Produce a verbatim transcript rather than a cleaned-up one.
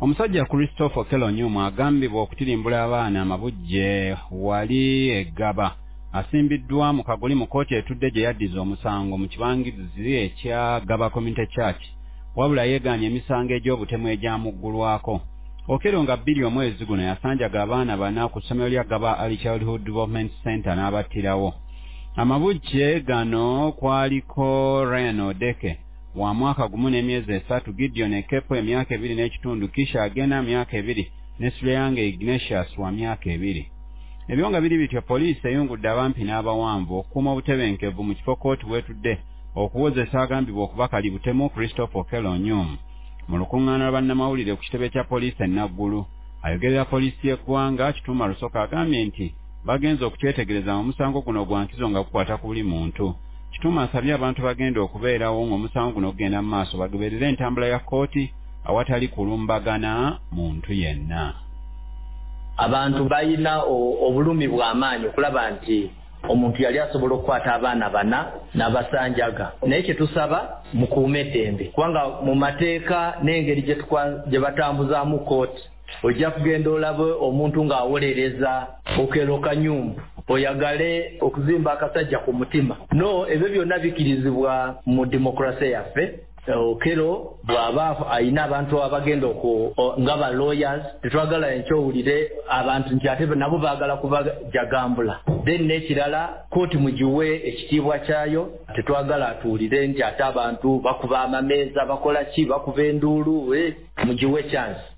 Omusajja Christopher Okello Nyumu agambibwa okutirimbula abaana amabujje wali eggaba asimbiddwa mu kaguli mu kkooti etudde gye yaddiza omusango mu kibangirizi ekya Gaba Community Church wabula yeegaanye emisango egy'obutemu egyamuggulwako. Okello nga bbiri omwezi guno yasanjaga abaana bana ku ssomero lya Gaba Early Childhood Development Center n'abattirawo. Amabujje gano kwaliko Ryan Odeke wa mwaka gumu n'emyezi esatu, Gideon Ekepo emyaka ebiri n'ekitundu, Kisha Agena myaka ebiri ne Sreyange Ignatius wa myaka ebiri. Ebyo nga biri bityo poliisi eyungudde abampi n'abawanvu okukuuma obutebenkevu mu kifo kkooti wetudde okuwozesa agambibwa okubakali butemu Christopher Okello Nyumu. Mu lukuŋŋaana lwa bannamawulire ku kitebe kya poliisi e Naggulu, ayogerera poliisi y'eggwanga Kituma Lusoka agambye nti bagenze okukyetegereza mu musango guno gwa nkizo nga gukwata ku buli muntu. Kituma asabye abantu bagenda okubeerawo ng'omusango guno gugenda mu maaso bagoberere entambula ya kkooti awatali kulumbagana muntu yenna. Abantu bayina obulumi bw'amaanyi okulaba nti omuntu yali asobola okukwata abaana bana n'abasanjaga. Naye kye tusaba mukuume eddembe, kubanga mu mateeka n'engeri gye batambuzaamu kkooti ojja kugenda olabe omuntu ng'awolereza Okello Kanyumbu oyagale okuzimba akasajja ku mutima. No, ebyo byonna bikirizibwa mu demokrasi yaffe. Okello bw'aba ayina abantu abagenda nga ba lawyers, tetwagala enkyowulire abantu nti ate nabo baagala kubajagambula. Then n'ekirala kkooti mugiwe ekitiibwa kyayo, tetwagala atuulire nti ate abantu bakuba amameeza bakola ki bakuba enduulu, mugiwe chance.